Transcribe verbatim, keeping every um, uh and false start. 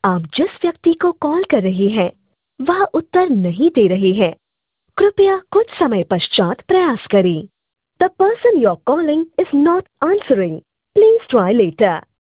आप जिस व्यक्ति को कॉल कर रहे हैं वह उत्तर नहीं दे रहे हैं। कृपया कुछ समय पश्चात प्रयास करें। The person you are calling is not answering. Please try letter.